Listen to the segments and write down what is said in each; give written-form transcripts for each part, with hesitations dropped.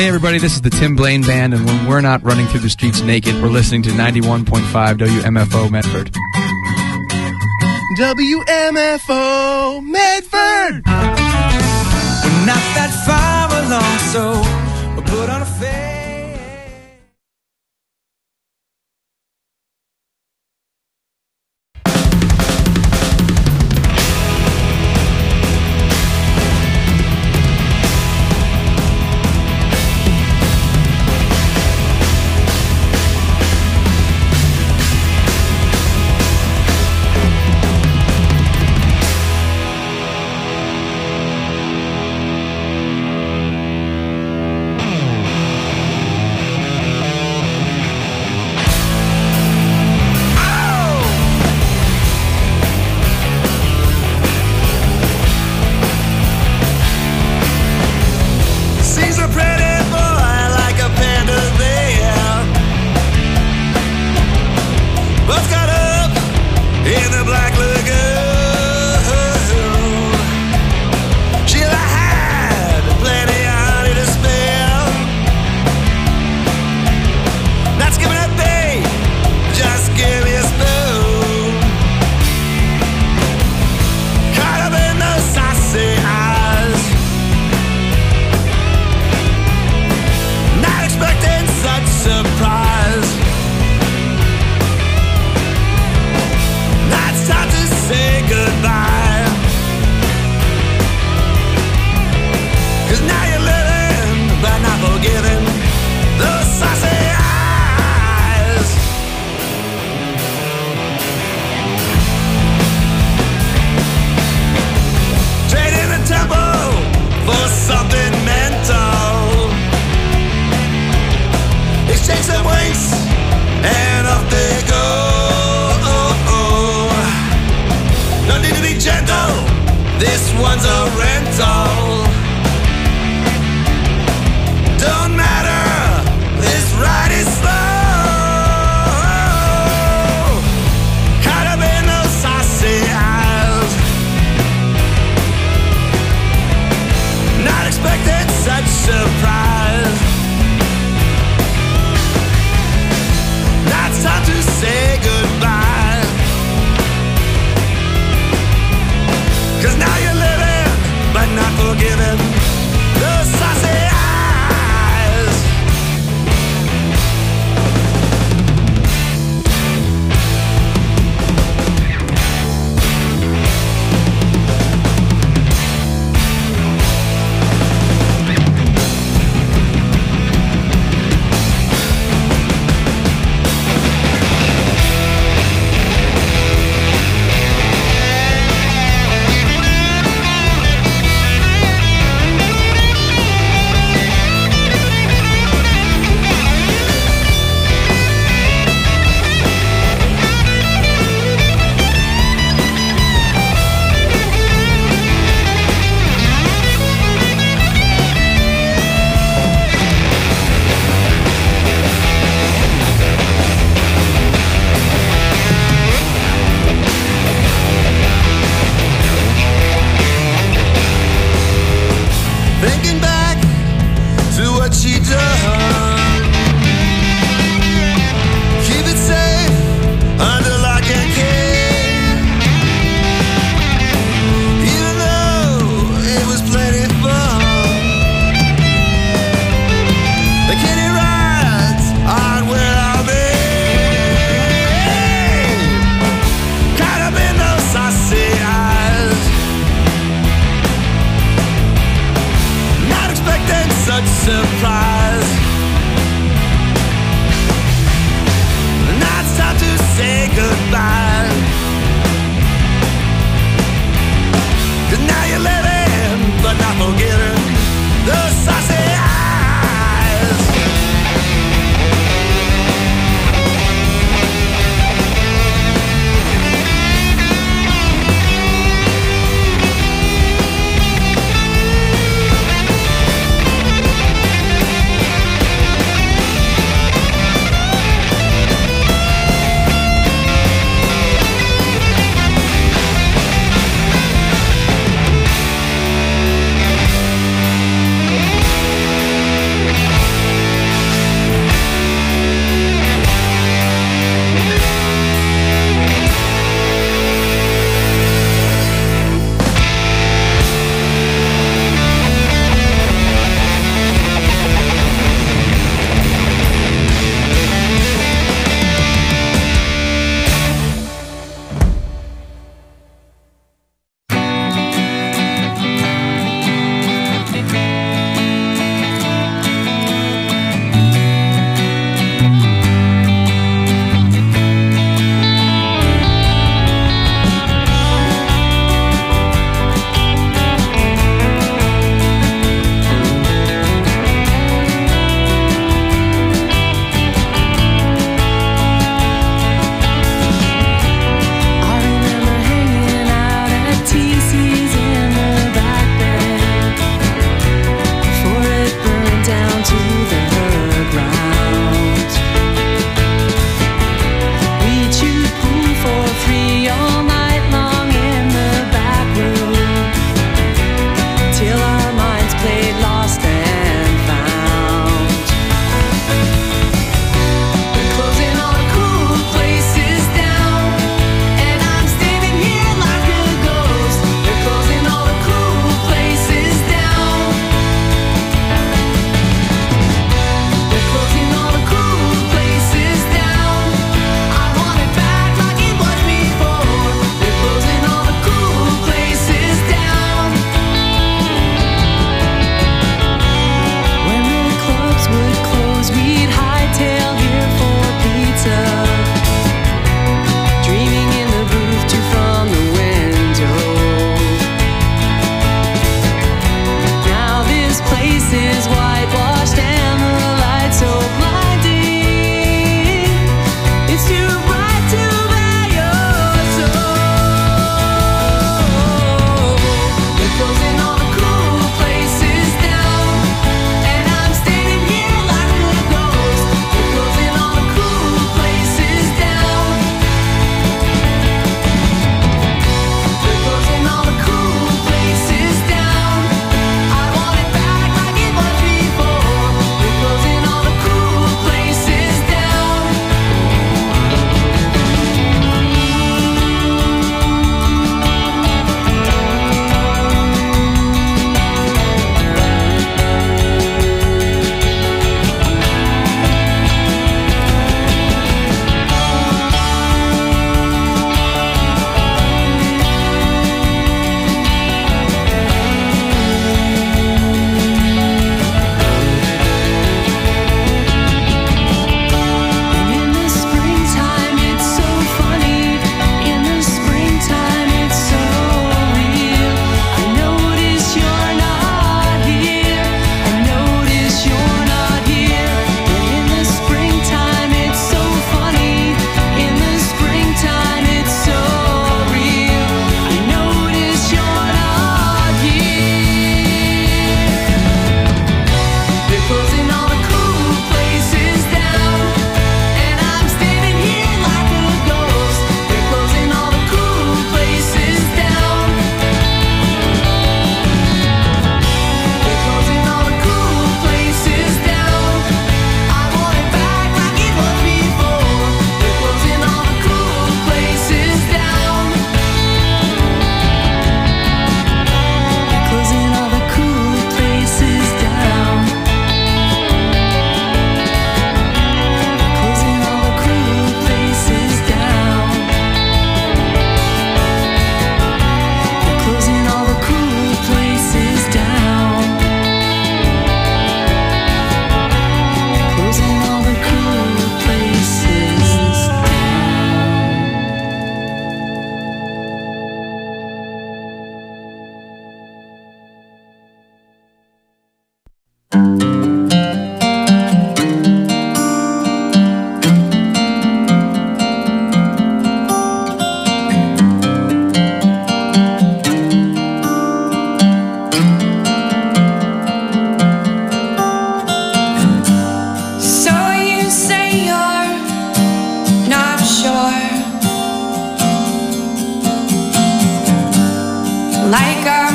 Hey everybody, this is the Tim Blaine Band, and when we're not running through the streets naked, we're listening to 91.5 WMFO Medford. WMFO Medford! We're not that far along, so we'll put on a face. Now you're living, but not for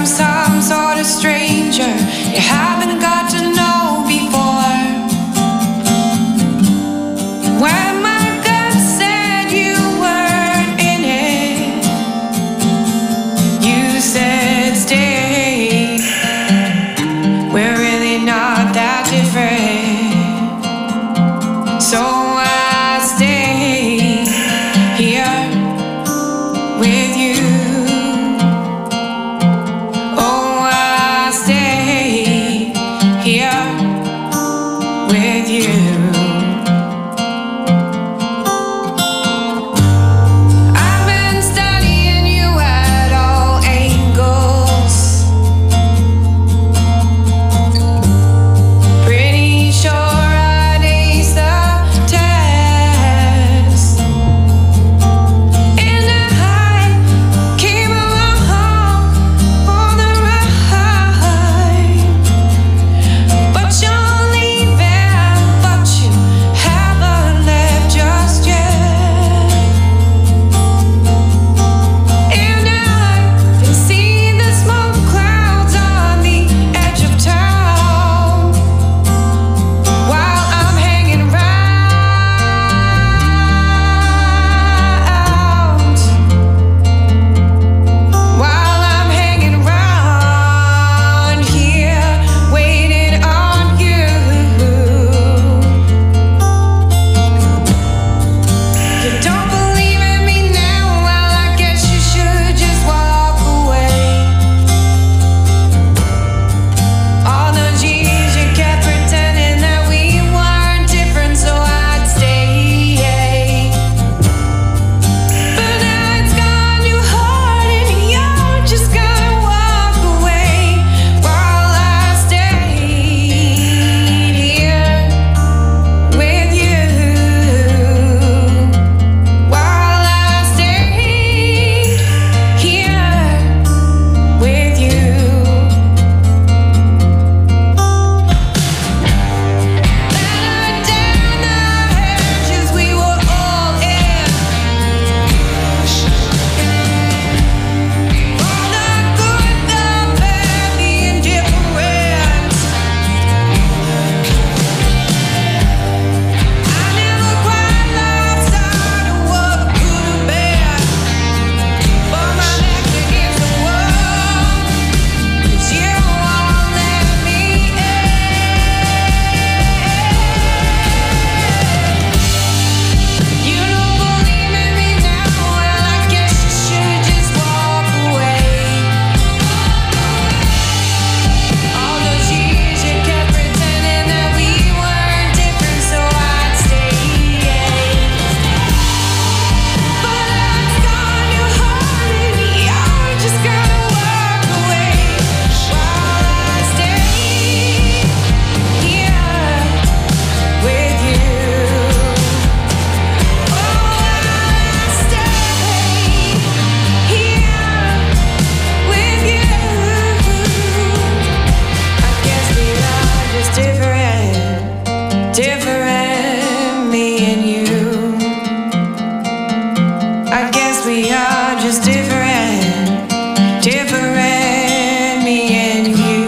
some sort of stranger you haven't got to know before. When my gut said you weren't in it, you said stay. We're really not that different, so I stay here with you. Oh, I stay here with you. I've been studying you at all angles. Pretty sure I'd ace the test. And I came along for the ride. But you're leaving, but you haven't left just yet. And I can see the smoke clouds on the edge of town while I'm hanging round. While I'm hanging round here, waiting on you. You don't believe in me now? Well, I guess you should just walk away. All those years you kept pretending that we weren't different, so I'd stay. But now it's gone, you heart, and you're just gonna walk away while I stay here with you. While I stay here with you. Better down the hedges we were all in. All the good, the bad, the indifferent. I never quite lost sight of what could have been. But my back's against the wall, 'cause you won't let me in. You don't believe in me now? Well, I guess you should just walk away. All those years you kept pretending that we weren't different, so I'd stay. But it's gone, you heart, and you're just gonna walk away while I stay here with you. Oh, I stay here with you. I guess we are just different, me and you. I guess we are just different, me and you.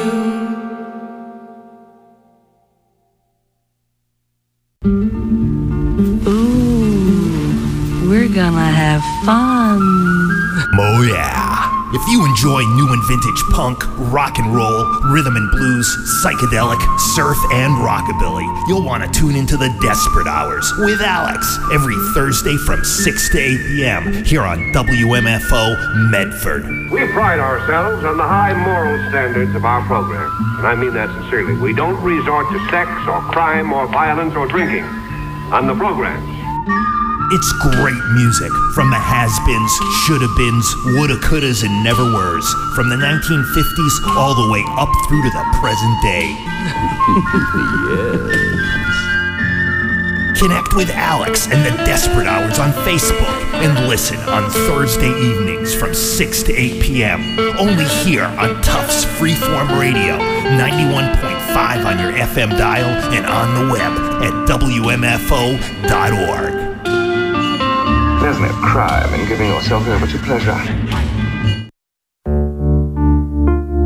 Ooh, we're gonna have fun. Oh yeah. If you enjoy new and vintage punk, rock and roll, rhythm and blues, psychedelic, surf, and rockabilly, you'll want to tune into the Desperate Hours with Alex every Thursday from 6 to 8 p.m. here on WMFO Medford. We pride ourselves on the high moral standards of our program, and I mean that sincerely. We don't resort to sex or crime or violence or drinking on the programs. It's great music from the has-beens, shoulda-beens, woulda-couldas, and never-weres, from the 1950s all the way up through to the present day. Yes. Connect with Alex and the Desperate Hours on Facebook and listen on Thursday evenings from 6 to 8 p.m. Only here on Tufts Freeform Radio, 91.5 on your FM dial and on the web at WMFO.org. There's no crime in giving yourself over to pleasure.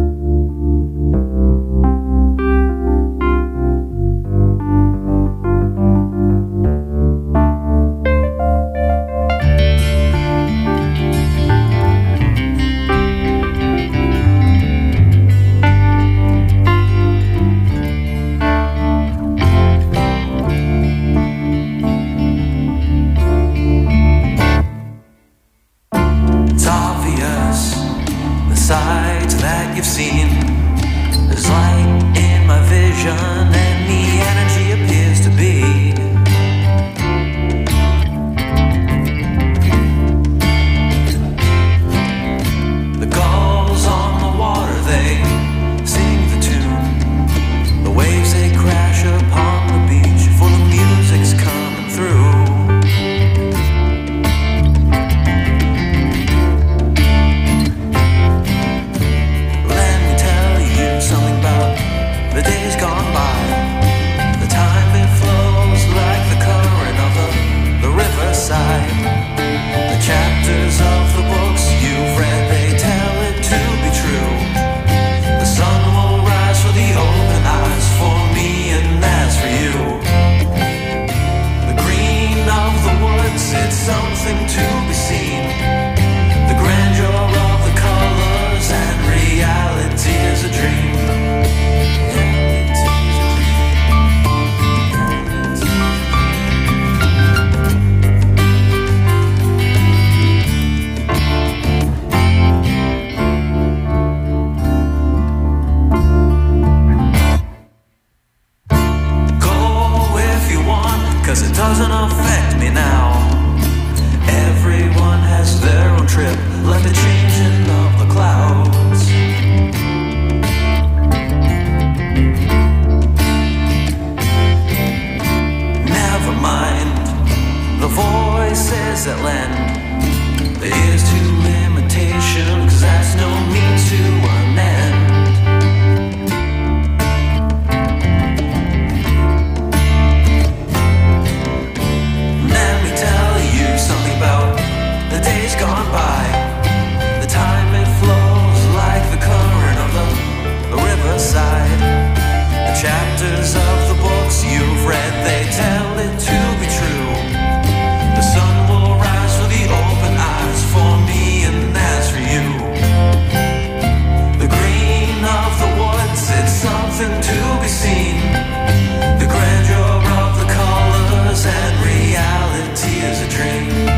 that you've seen. There's light in my vision and the energy appears to be. The gulls on the water, they sing the tune. The waves, they crash upon the beach, for the music's coming through. Let me tell you something about the days gone by. The time, it flows like the current of the riverside. The chapters of the books you've read, they tell it to be true. The sun will rise for the open eyes, for me and as for you. The green of the woods, it's something to be seen. The grandeur of the colors, and reality is a dream. Cause it doesn't affect me now. Everyone has their own trip, like the changing of the clouds. Never mind the voices that lend their ears to limitation, cause that's no means to an end. The days gone by, the time, it flows like the current of the riverside. The chapters of the books you've read, they tell it to be true. The sun will rise for the open eyes, for me and as for you. The green of the woods, it's something to be seen. The grandeur of the colors, and reality is a dream.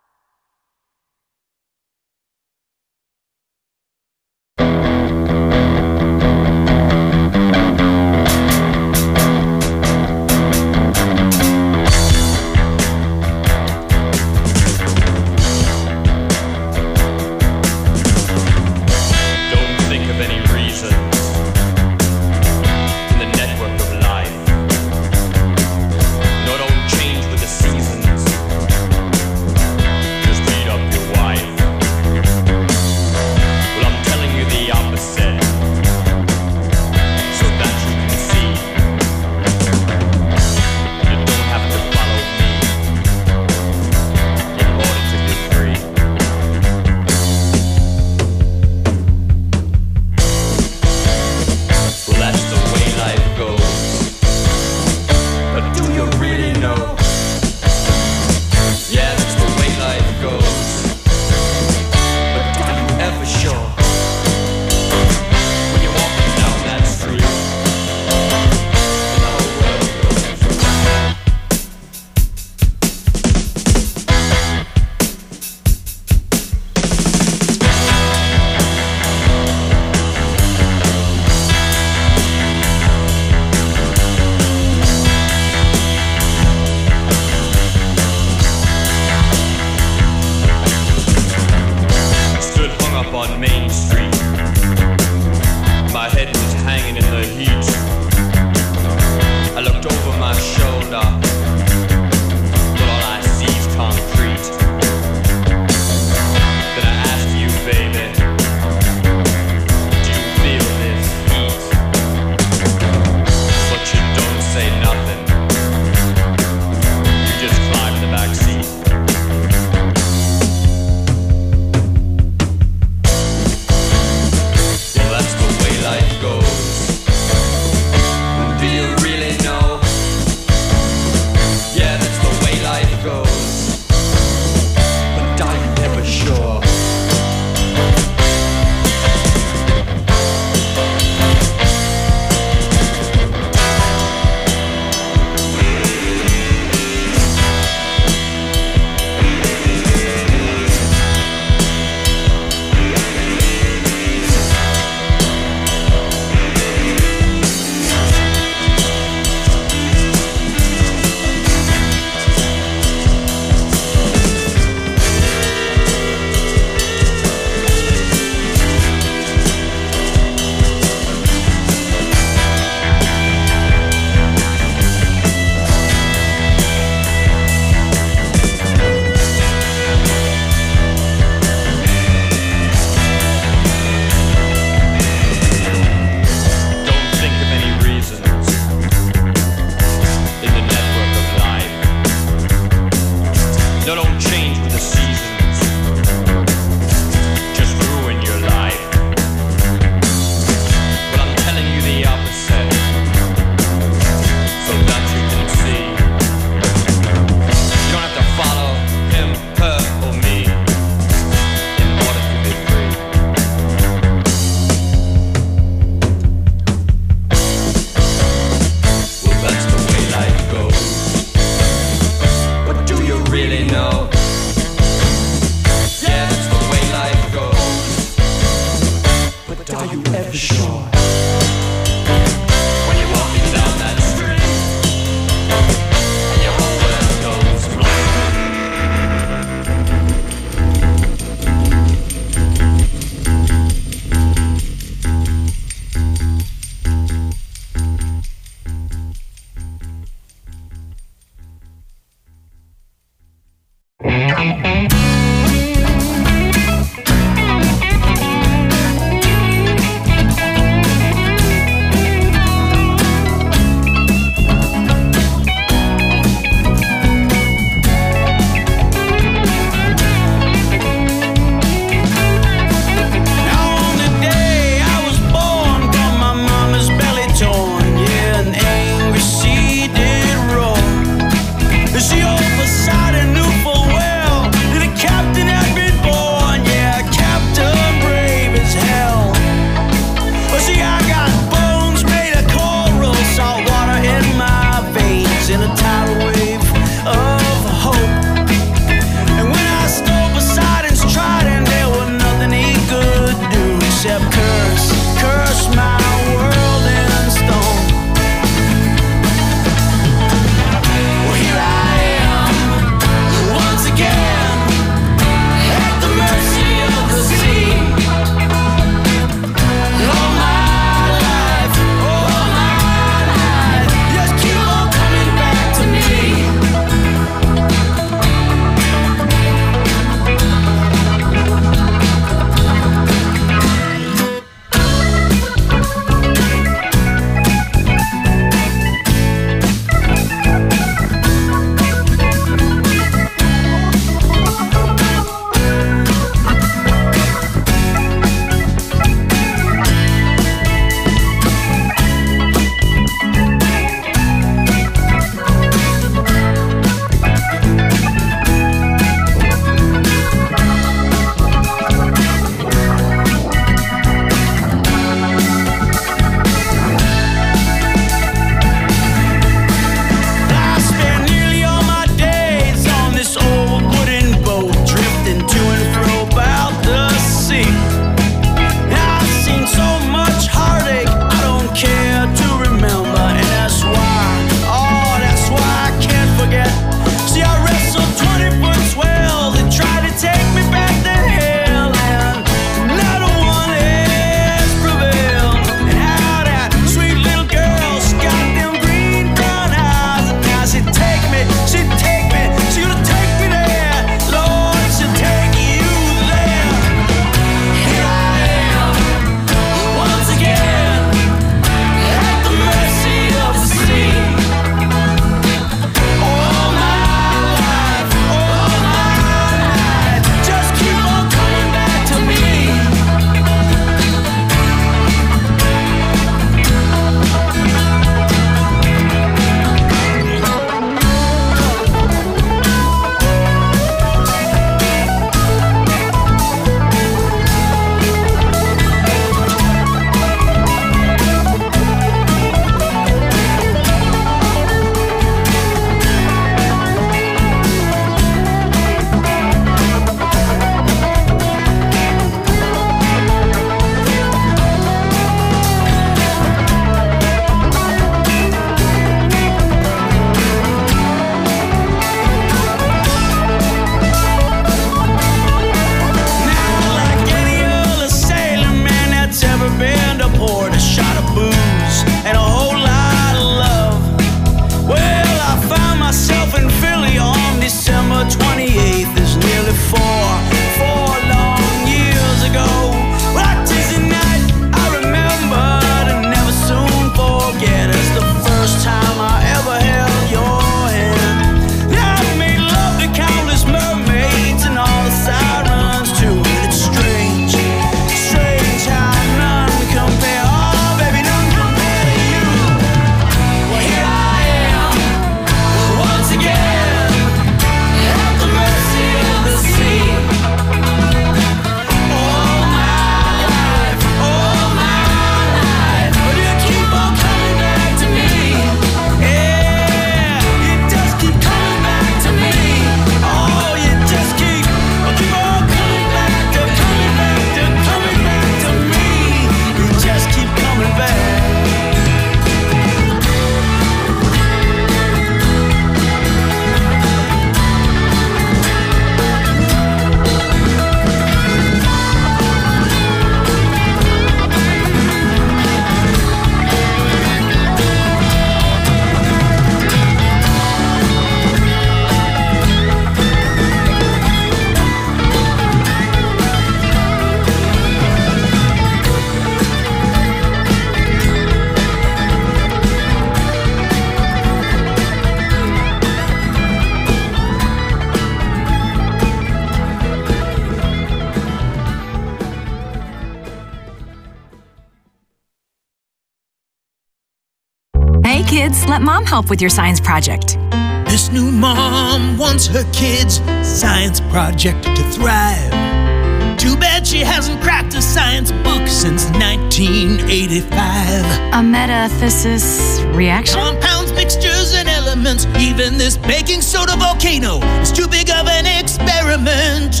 Hey kids, let mom help with your science project. This new mom wants her kids' science project to thrive. Too bad she hasn't cracked a science book since 1985. A metathesis reaction? Compounds, mixtures, and elements. Even this baking soda volcano is too big of an experiment.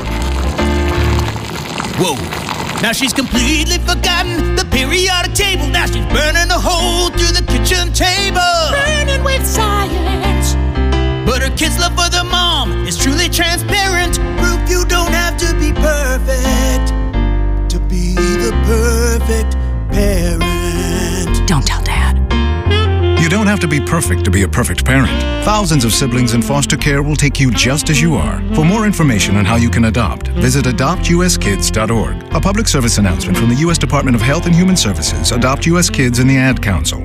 Whoa. Now she's completely forgotten the periodic table. Now she's burning a hole through the kitchen table. Burning with science. But her kids' love for the mom is truly transparent. Proof you don't have to be perfect to be the perfect parent. Don't tell Dad. You don't have to be perfect to be a perfect parent. Thousands of siblings in foster care will take you just as you are. For more information on how you can adopt, visit adoptuskids.org. A public service announcement from the U.S. Department of Health and Human Services, Adopt U.S. Kids, and the Ad Council.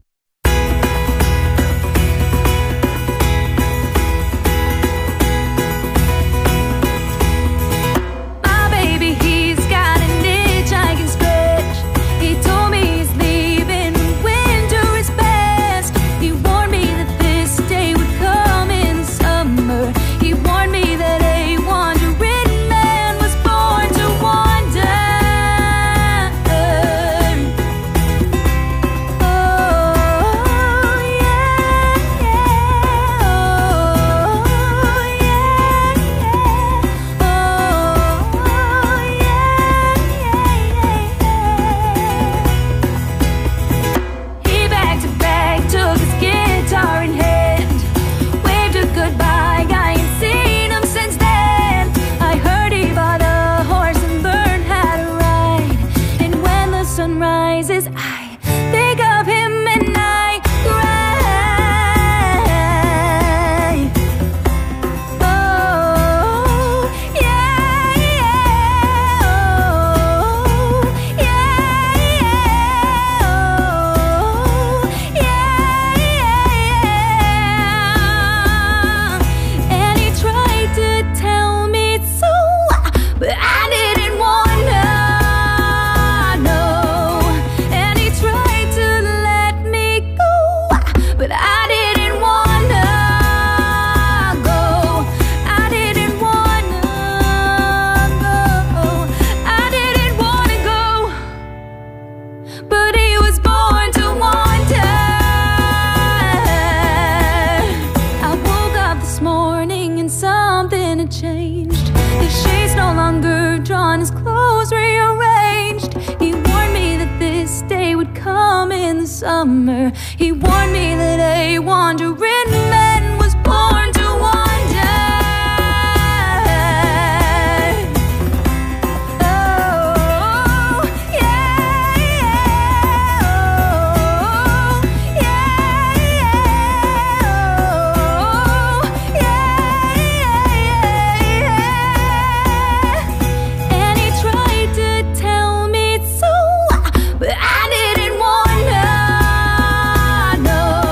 Summer, he warned me that a wandering man was born to wander. Oh, yeah, yeah, oh, yeah, yeah, oh, yeah. And he tried to tell me so, but I didn't want to. No.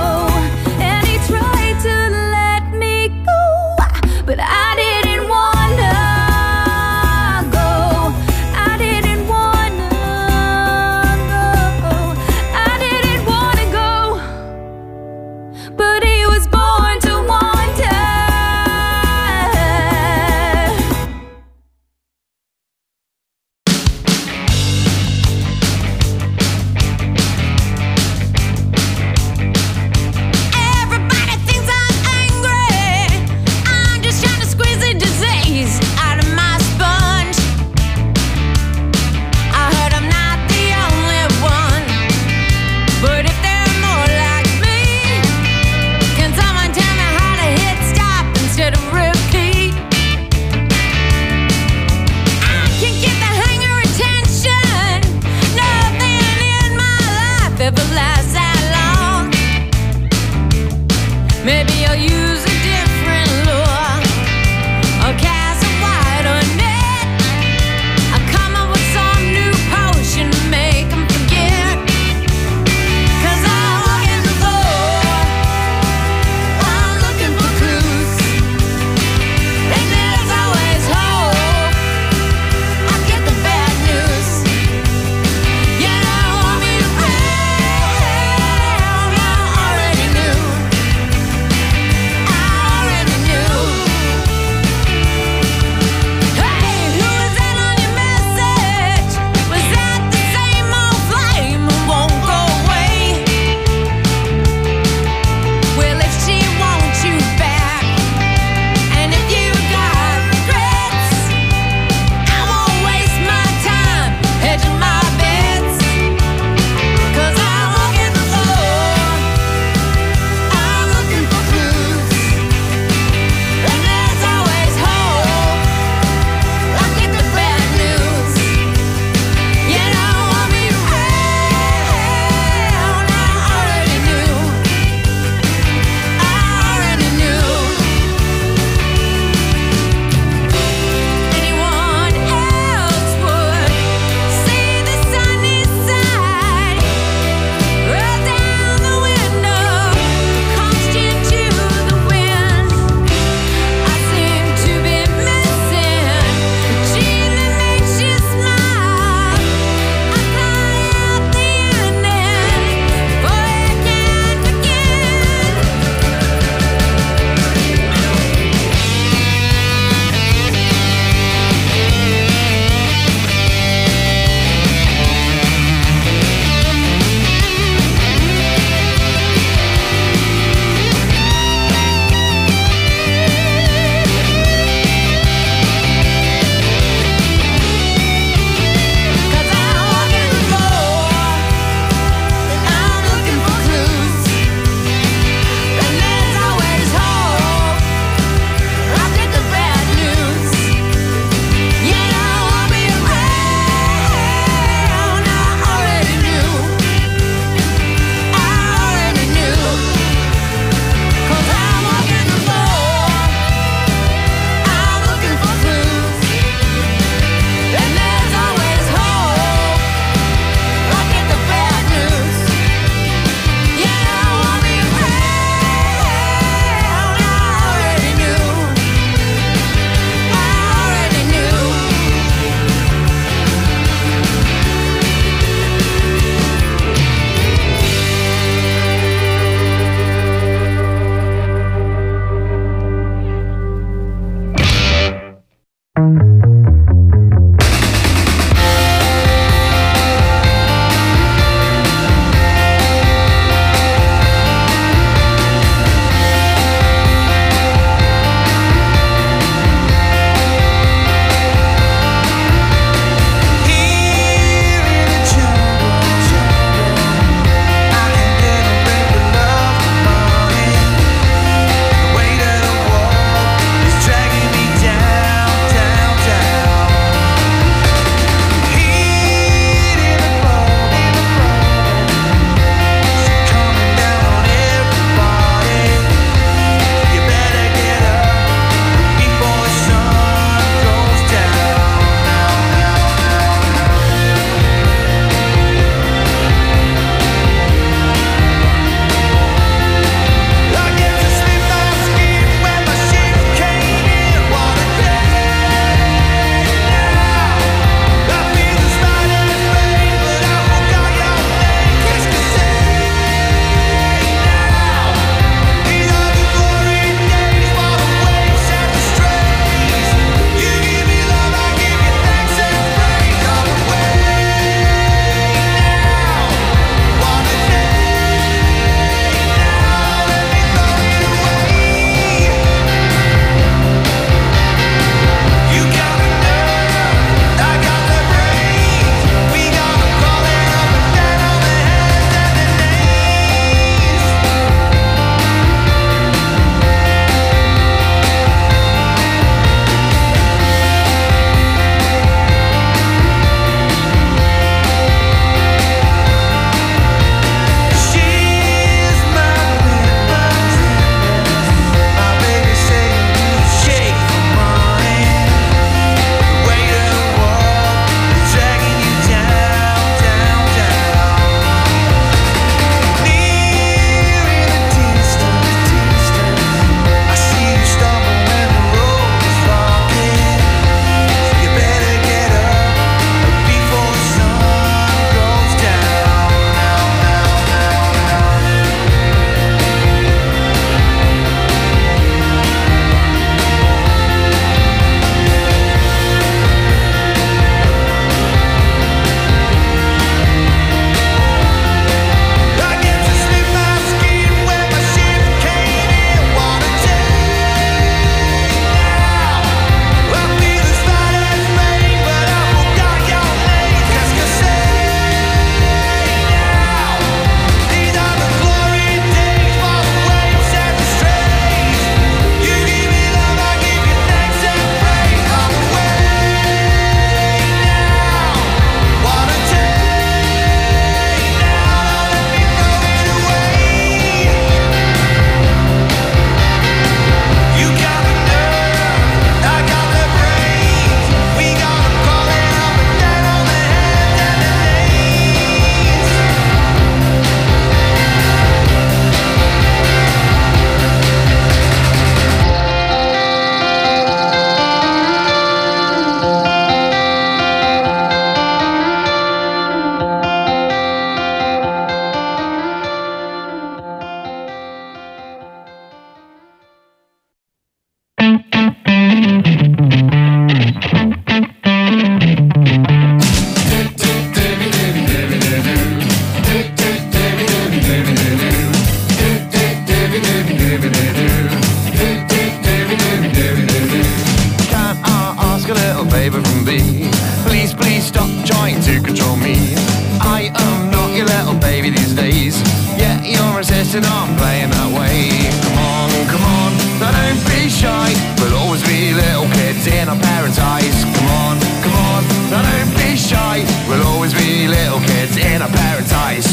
not playing that way. Come on, don't be shy. We'll always be little kids in our parents' eyes. Come on, don't be shy. We'll always be little kids in our parents' eyes.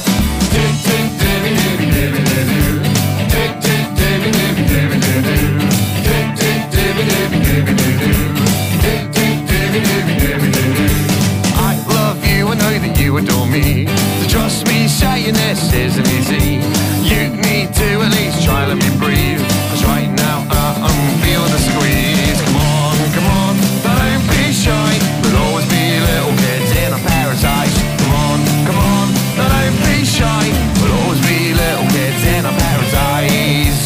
I love you, I know that you adore me. So trust me, saying this isn't easy. You need to at least try to let me breathe. 'Cause right now I'm feeling the squeeze. Come on, don't be shy. We'll always be little kids in our parents' eyes. Come on, don't be shy. We'll always be little kids in our parents' eyes.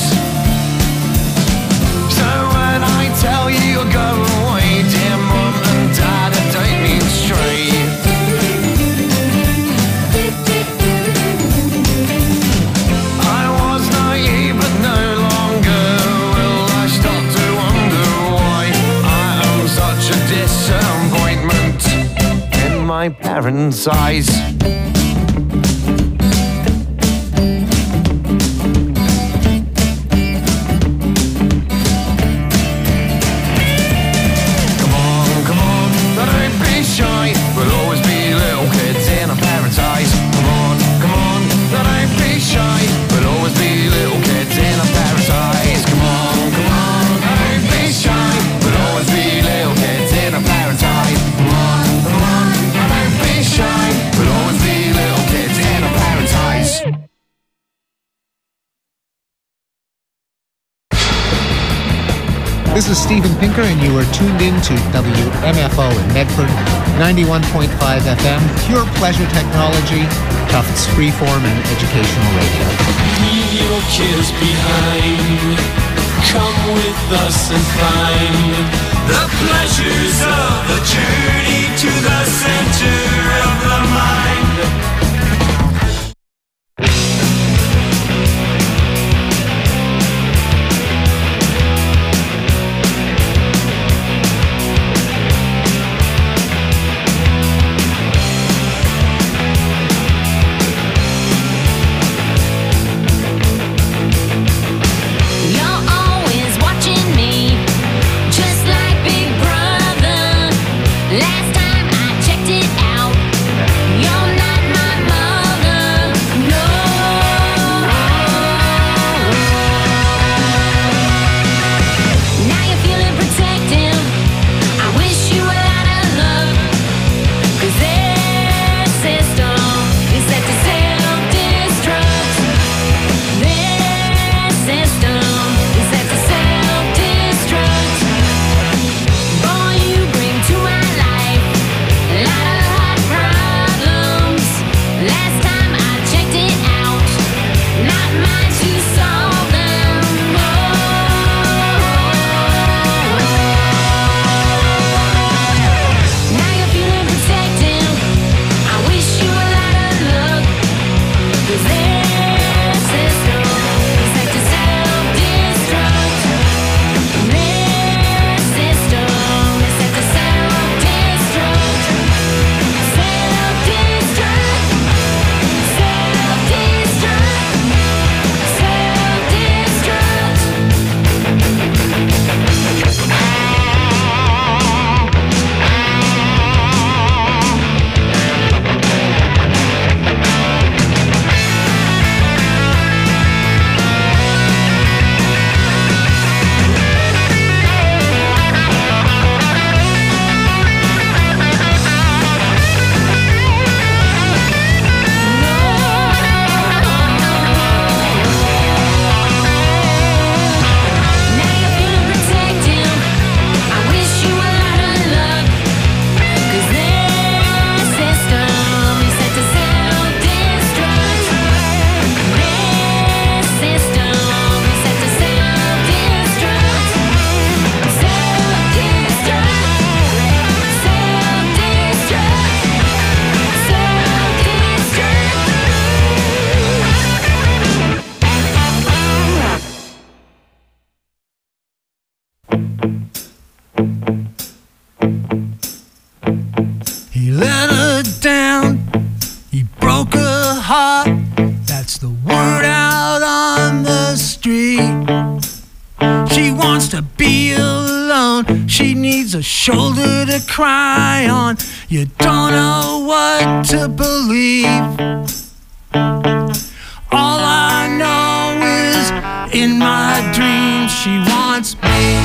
So when I tell you you'll go away, dear mum and dad, I don't mean straight. I was naive but no longer will I stop to wonder why I am such a disappointment in my parents' eyes. We'll always be little kids in our parents' eyes. Come on, don't be shy. We'll always be little kids in our parents' eyes. Come on, don't be shy. We'll always be little kids in our parents' eyes. Come on, don't be shy. We'll always be little kids in our parents' eyes. This is Steven Pinker, and you are tuned in to WMFO in Medford, 91.5 FM, pure pleasure technology, Tufts freeform and educational radio. Leave your kids behind. Come with us and find the pleasures of the journey to the center of the mind. You're always watching me, just like Big Brother. Last time I checked it out, you're not my mother. No. She's a shoulder to cry on. You don't know what to believe. All I know is in my dreams she wants me.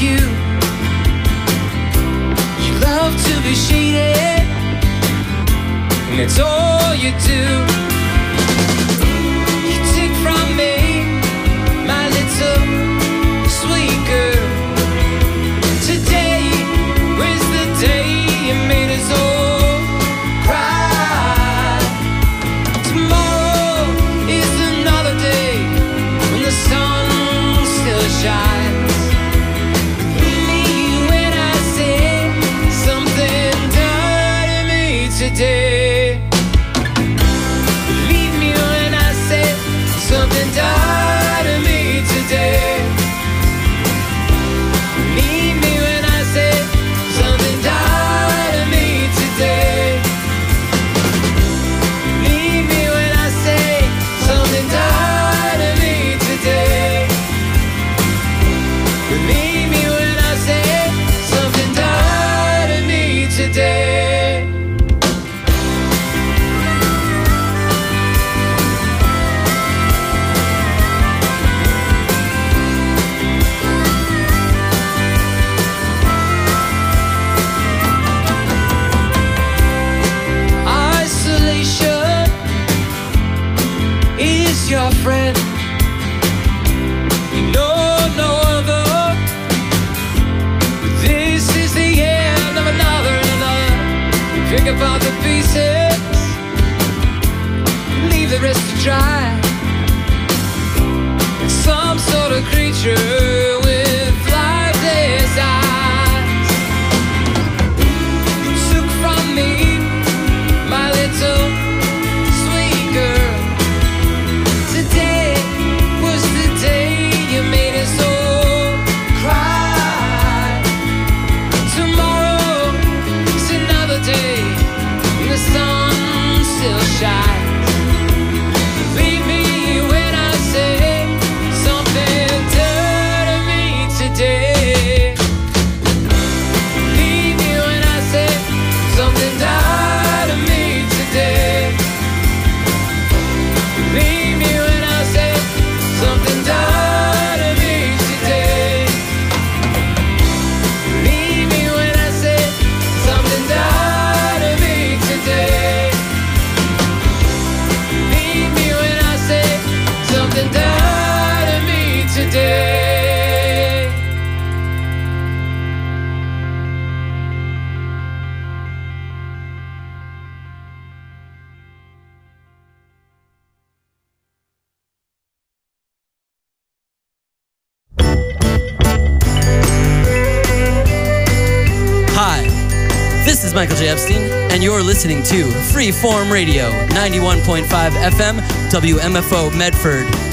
you. You love to be shaded, and it's all you do. You take from me my little sweet girl. Today was the day you made us all cry. Tomorrow is another day when the sun still shines. Believe me when I say something done to me today. Believe me when I say something done to me today. Believe me when I say something done to me today. Believe me when I say something done to me today. Believe me when I say something done to me today. Isolation is your friend. You know no other. This is the end of another and another. Pick apart the pieces, leave the rest to dry. Some sort of creature with lifeless eyes. You took from me my little sweet girl. Today was the day you made us all cry. Tomorrow is another day when the sun still shines. Believe me when I say something done to me today. Believe me when I say something done to me today. Believe me when I say something done to me today. Believe me when I say something done to me today. Believe me when I say something done to me today. Hi, this is Michael J. Epstein, and you're listening to Freeform Radio, 91.5 FM, WMFO Medford.